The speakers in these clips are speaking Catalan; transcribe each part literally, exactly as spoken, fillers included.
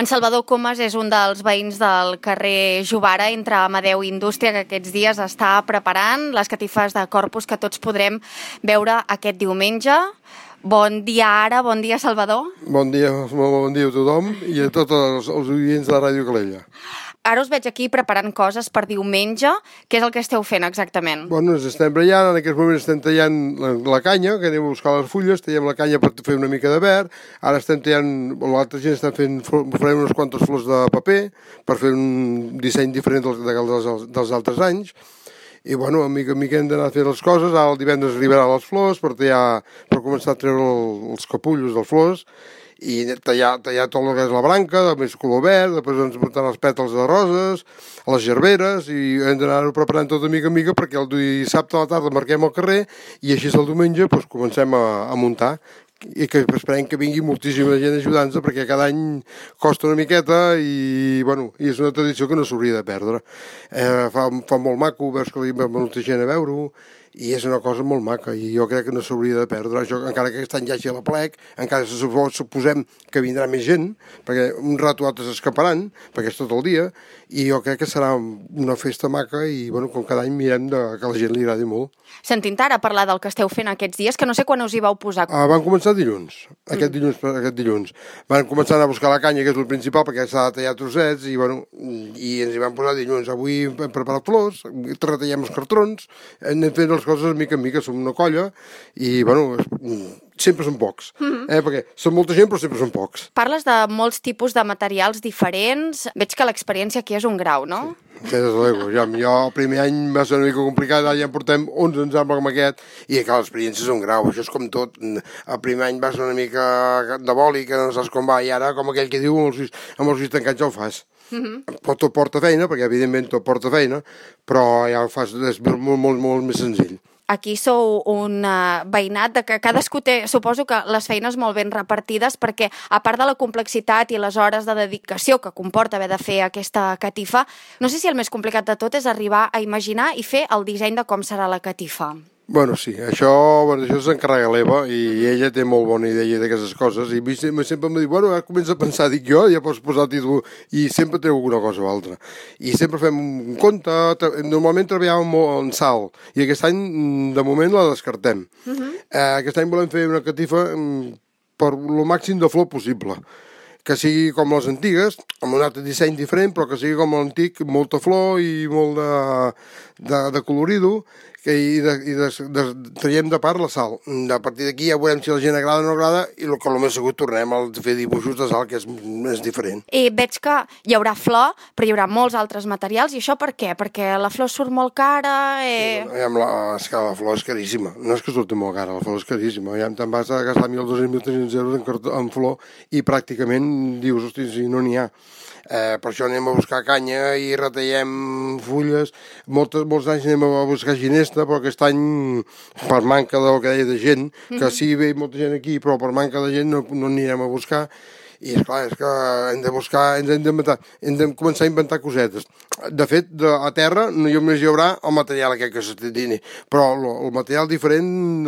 En Salvador Comas és un dels veïns del carrer Jovara entre Amadeu i Indústria que aquests dies està preparant les catifes de Corpus que tots podrem veure aquest diumenge. Bon dia ara, bon dia Salvador. Bon dia, molt bon dia a tothom i a tots els, els oients de la Ràdio Calella. Ara us veig aquí preparant coses per diumenge. Què és el que esteu fent exactament? Bueno, ens estem brallant, en aquest moment estem tallant la, la canya, que anem a buscar les fulles, tallem la canya per fer una mica de verd, ara estem tallant, l'altra gent està fent, farem unes quantes flors de paper per fer un disseny diferent dels, dels, dels altres anys, i bueno, a mica a mica hem d'anar a fer les coses. Ara el divendres arribaran les flors per, tallar, per començar a treure el, els capullos de flors, i tallar, tallar tot el que és la branca, de més color verd, després ens portant els pètals de roses, les gerberes, i hem d'anar-ho preparant tot de mica en mica perquè el dissabte a la tarda marquem el carrer i així el diumenge doncs, comencem a, a muntar, i que esperem que vingui moltíssima gent ajudant-nos perquè cada any costa una miqueta i, bueno, i és una tradició que no s'hauria de perdre. Eh, fa, fa molt maco, veus que hi va molta gent a veure-ho, i és una cosa molt maca i jo crec que no s'hauria de perdre. Això, encara que aquest any hi hagi a la plec, encara suposem que vindrà més gent, perquè un rato altres escaparan, perquè és tot el dia, i jo crec que serà una festa maca i, bueno, com cada any mirem de, que a la gent li agradi molt. Sentint ara parlar del que esteu fent aquests dies, que no sé quan us hi vau posar. Ah, van començar dilluns, aquest dilluns, aquest dilluns. Van començar a buscar la canya, que és el principal, perquè s'ha de tallar trossets, i, bueno, i ens hi van posar dilluns. Avui hem preparat flors, retallem els cartrons, anem fent les coses mica en mica, som una colla, i, bueno, sempre són pocs, eh? Perquè són molta gent però sempre són pocs. Parles de molts tipus de materials diferents, veig que l'experiència aquí és un grau, no? Sí, des de l'ego. Jo, jo el primer any va ser una mica complicat, ara ja en portem onze ensemble com aquest, i clar, l'experiència és un grau, això és com tot. El primer any va ser una mica de boli, que no saps com va, i ara, com aquell que diu, amb els ulls, amb els ulls tancats ja ho fas. Uh-huh. Tot porta feina, perquè evidentment tot porta feina, però ja ho fas, és molt, molt, molt més senzill. Aquí sou un uh, veïnat de que cadascú té, suposo que les feines molt ben repartides, perquè a part de la complexitat i les hores de dedicació que comporta haver de fer aquesta catifa, no sé si el més complicat de tot és arribar a imaginar i fer el disseny de com serà la catifa. Bueno, sí, això, bueno, això s'encarrega l'Eva i ella té molt bona idea d'aquestes coses i sempre em diu, bueno, ara comença a pensar, dic jo, ja pots posar-t'hi tu, i sempre treu alguna cosa o altra. I sempre fem un compte, normalment treballàvem molt en sal, i aquest any, de moment, la descartem. Uh-huh. eh, aquest any volem fer una catifa per lo màxim de flor possible, que sigui com les antigues, amb un altre disseny diferent, però que sigui com l'antic, molta flor i molt de, de, de colorido, que i, de, i de, de, traiem de part la sal. A partir d'aquí ja veurem si la gent agrada o no agrada, i el que el més segur tornem a fer dibuixos de sal, que és, és diferent. I veig que hi haurà flor, però hi haurà molts altres materials, i això per què? Perquè la flor surt molt cara... Eh... Sí, la, és que la flor és caríssima, no és que surti molt cara, la flor és caríssima, ja te'n vas a gastar mil dos-cents mil tres-cents euros en, cartó, en flor, i pràcticament dius, hosti, si no n'hi ha. Eh, per això anem a buscar canya i retallem fulles. Moltes, molts anys anem a buscar ginesta, però aquest any, per manca del que deia de gent, que sí ve molta gent aquí, però per manca de gent no, no anirem a buscar. I esclar, és que hem de buscar, ens hem d'inventar, hem de començar a inventar cosetes. De fet, de, a terra només hi haurà el material aquest que s'estendini, però el, el material diferent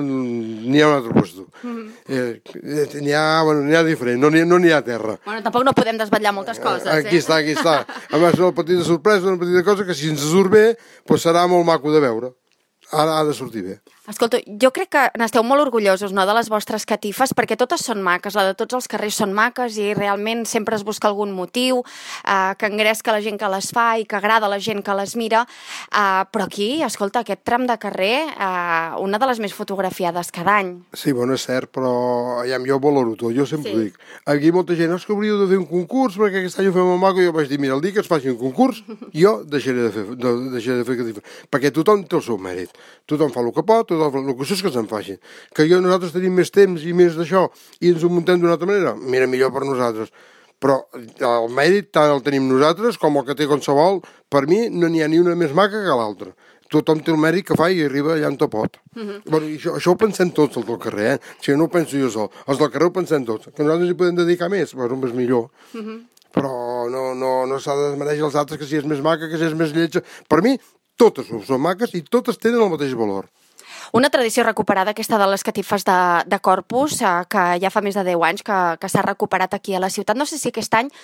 n'hi ha un altre puesto. Mm-hmm. eh, n'hi ha, bueno, n'hi ha diferent, no n'hi no n'hi ha a terra. Bueno, tampoc no podem desvetllar moltes coses, eh? Aquí està, aquí està. A més, una petita sorpresa, una petita cosa que si ens surt bé, doncs serà molt maco de veure. Ara ha de sortir bé. Escolta, jo crec que n'esteu molt orgullosos, no?, de les vostres catifes, perquè totes són maques, la de tots els carrers són maques i realment sempre es busca algun motiu eh, que engresca la gent que les fa i que agrada a la gent que les mira, eh, però aquí, escolta, aquest tram de carrer, eh, una de les més fotografiades cada any. Sí, bueno, és cert, però ja, jo valoro tot, jo sempre Sí. ho dic. Aquí molta gent, no, és que hauríeu de fer un concurs perquè aquest any ho fem molt maco, i jo vaig dir, mira, el dia que es faci un concurs, jo deixaré de fer, de, deixaré de fer catifa, perquè tothom té el seu mèrit, tothom fa el que pot, tothom fa el que és que se'n facin. Que jo nosaltres tenim més temps i més d'això i ens ho muntem d'una altra manera, mira, millor per nosaltres. Però el mèrit tant el tenim nosaltres com el que té qualsevol. Per mi no n'hi ha ni una més maca que l'altra. Tothom té el mèrit que fa i arriba allà on te pot. Uh-huh. Bueno, i això, això ho pensem tots, els del carrer, eh? O sigui, no ho penso jo sol. Els del carrer ho pensem tots. Que nosaltres hi podem dedicar més, bueno, és millor. Uh-huh. Però no, no, no s'ha de desmereixer els altres, que si és més maca, que si és més lletja. Per mi, totes són maques i totes tenen el mateix valor. Una tradició recuperada, aquesta de les catifes de, de Corpus, eh, que ja fa més de deu anys que, que s'ha recuperat aquí a la ciutat. No sé si aquest any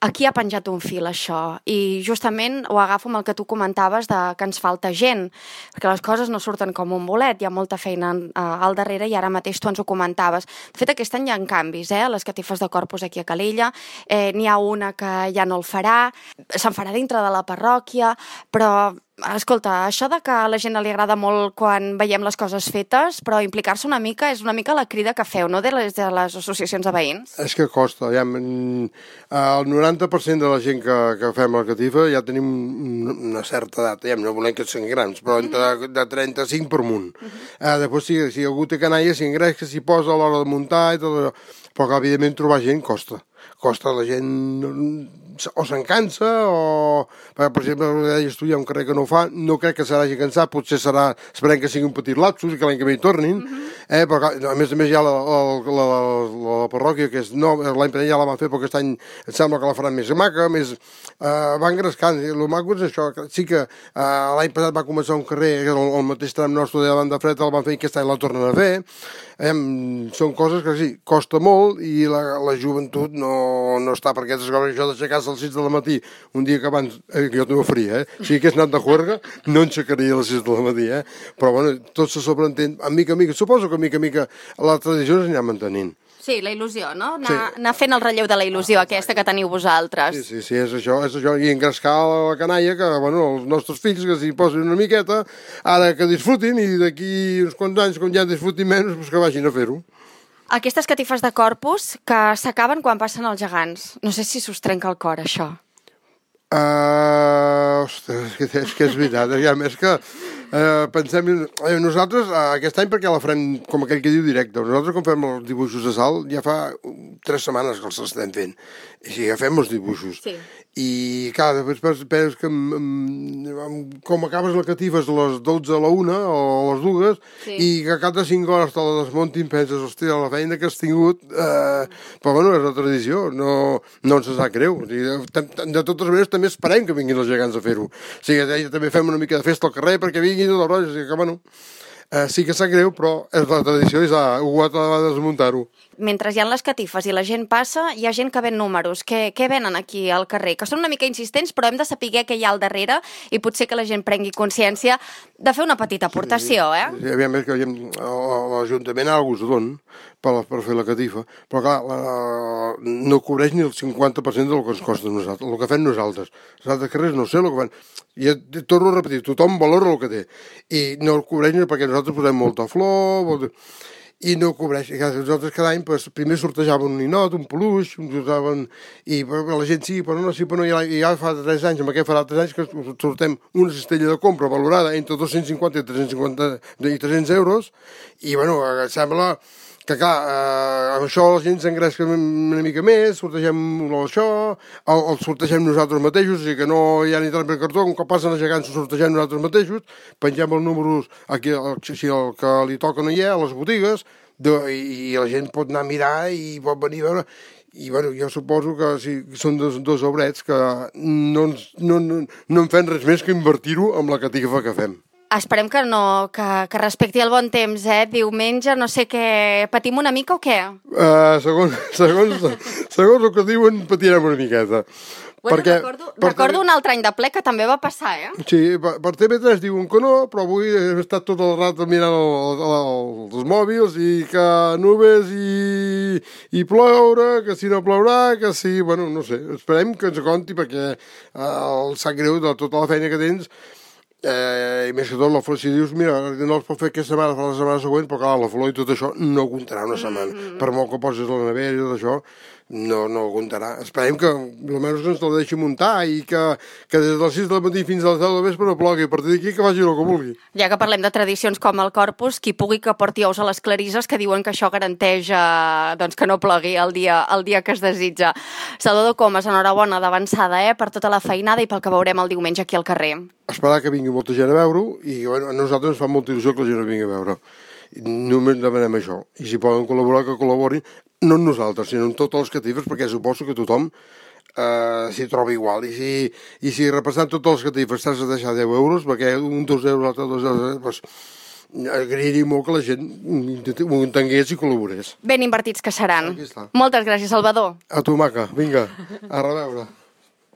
aquí ha penjat un fil això, i justament ho agafo amb el que tu comentaves de que ens falta gent, perquè les coses no surten com un bolet, hi ha molta feina al darrere i ara mateix tu ens ho comentaves. De fet, aquest any hi ha canvis, eh, a les catifes de Corpus aquí a Calella, eh, n'hi ha una que ja no el farà, se'n farà dintre de la parròquia, però escolta, això de que a la gent li agrada molt quan veiem les coses fetes, però implicar-se una mica és una mica la crida que feu, no?, de les, de les associacions de veïns. És que costa, ja, el noranta per cent de la gent que, que fem la catifa ja tenim una certa edat, ja, no volem que siguin grans, però entre de trenta-cinc per amunt. Uh -huh. eh, després, si, si algú té canalla, s'hi engresca, s'hi posa a l'hora de muntar i tot allò, però que, evidentment, trobar gent costa. Costa, la gent o se'n cansa o, per exemple, deies tu, hi ha un carrer que no ho fa, no crec que s'hagi cansat, potser serà, esperem que sigui un petit lapsus i que l'any que ve hi tornin, uh -huh. eh, però a més a més ja la, la, la, la, la parròquia, que és no, l'any passat ja la van fer, però aquest any em sembla que la faran més maca, més, eh, van engrescant, i el maco és això, sí que eh, l'any passat va començar un carrer, el, el mateix tram nostre de davant de fred, el van fer i aquest any la tornen a fer, eh, són coses que sí, costa molt i la, la joventut no, no està per aquestes coses, això d'aixecar-se a les sis de la matí, un dia que abans, eh, que jo també ho faria, eh? Si hagués anat de juerga, no enxecaria a les sis de la matí, eh? Però, bueno, tot se sobreentén, a mica a mica, suposo que a mica a mica la tradició s'anirà mantenint. Sí, la il·lusió, no? Anar, sí. anar fent el relleu de la il·lusió aquesta que teniu vosaltres. Sí, sí, sí, és això, és això, i engrescar la canalla, que, bueno, els nostres fills que s'hi posin una miqueta, ara que disfrutin, i d'aquí uns quants anys, quan ja disfrutin menys, doncs que vagin a fer-ho. Aquestes catifes de Corpus que s'acaben quan passen els gegants. No sé si s'us trenca el cor, això. Uh, ostres, és que, és que és veritat, ja més que uh, pensem, eh, nosaltres uh, aquest any perquè la farem, com aquell que diu, directe. Nosaltres quan fem els dibuixos de sal ja fa tres setmanes que els estem fent, i si agafem els dibuixos. Sí. I clar, després penses que com acabes la catifa és a les dotze a la una o a les dues, sí. I que cada cinc hores te la desmuntin, penses, hòstia, la feina que has tingut, eh, però bueno, és la tradició, no, no ens sap greu. O sigui, de, de totes maneres també esperem que vinguin els gegants a fer-ho. O sigui, també fem una mica de festa al carrer perquè vinguin tot el rotllo, o sigui que bueno, eh, sí que sap greu, però és la tradició i s'ha hagut de desmuntar-ho. Mentre hi ha les catifes i la gent passa, hi ha gent que ven números. Què, què venen aquí al carrer? Que són una mica insistents, però hem de saber què hi ha al darrere i potser que la gent prengui consciència de fer una petita aportació, eh? Sí, aviam, és que l'Ajuntament ara us ho don per, per fer la catifa, però clar, la, no cobreix ni el cinquanta per cent del que ens costa a nosaltres, el que fem nosaltres. Els altres carrers no sé el que fan. I torno a repetir, tothom valora el que té. I no el cobreix ni perquè nosaltres posem molta flor, molta... i no cobreix. I nosaltres cada any pues, primer sortejaven un ninot, un peluix, usaven... i la gent sí, però no, sí, però no, i ja fa tres anys, amb aquest farà tres anys que sortem una cistella de compra valorada entre dos-cents cinquanta i tres-cents cinquanta i tres-cents euros, i bueno, sembla que clar, eh, amb això la gent s'engresca una mica més, sortegem això, el, el sortegem nosaltres mateixos, o sigui que no hi ha ni tant per cartó, com que passen els gegants ho sortegem nosaltres mateixos, pengem els números, aquí, el, si el que li toca no hi ha, a les botigues, de, i, i la gent pot anar a mirar i pot venir a veure, i bueno, jo suposo que si són dos, dos obrets que no, ens, no, no, no en fem res més que invertir-ho amb la catifa que fem. Esperem que no, que, que respecti el bon temps, eh? Diumenge, no sé què... Patim una mica o què? Uh, segons, segons, segons el que diuen, patirem una miqueta. Bueno, perquè, recordo, recordo un altre any de ple que també va passar, eh? Sí, per, per T V tres diuen que no, però avui he estat tot el rato mirant el, el, el, els mòbils i que nubes i, i ploure, que si no plourà, que si... Bueno, no sé, esperem que ens conti perquè eh, el sap greu de tota la feina que tens. Eh, i més que tot la flor, si dius mira, no els pot fer aquesta setmana, fa la setmana següent, però clar, la flor i tot això no aguantarà una setmana, mm-hmm. Per molt que posis la nevera i tot això no, no aguantarà. Esperem que almenys ens la deixi muntar i que, que des de les sis de la matí fins a les deu del vespre no plogui, a partir d'aquí que faci el que vulgui. Ja que parlem de tradicions com el Corpus, qui pugui que porti ous a les clarisses, que diuen que això garanteix eh, doncs que no plogui el dia, el dia que es desitja. Salvador Comas, enhorabona d'avançada, eh, per tota la feinada i pel que veurem el diumenge aquí al carrer. Esperar que vingui molta gent a veure-ho i bueno, a nosaltres ens fa molta il·lusió que la gent vingui a veure. Només demanem això. I si poden col·laborar, que col·laborin, no en nosaltres, sinó en totes les catifes, perquè suposo que tothom eh, s'hi troba igual. I si, i si repassant totes les catifes t'has de deixar deu euros, perquè un, dos euros, l'altre, dos euros, doncs, agrairia molt que la gent ho entengués i col·laborés. Ben invertits que seran. Aquí està. Moltes gràcies, Salvador. A tu, maca. Vinga, a reveure.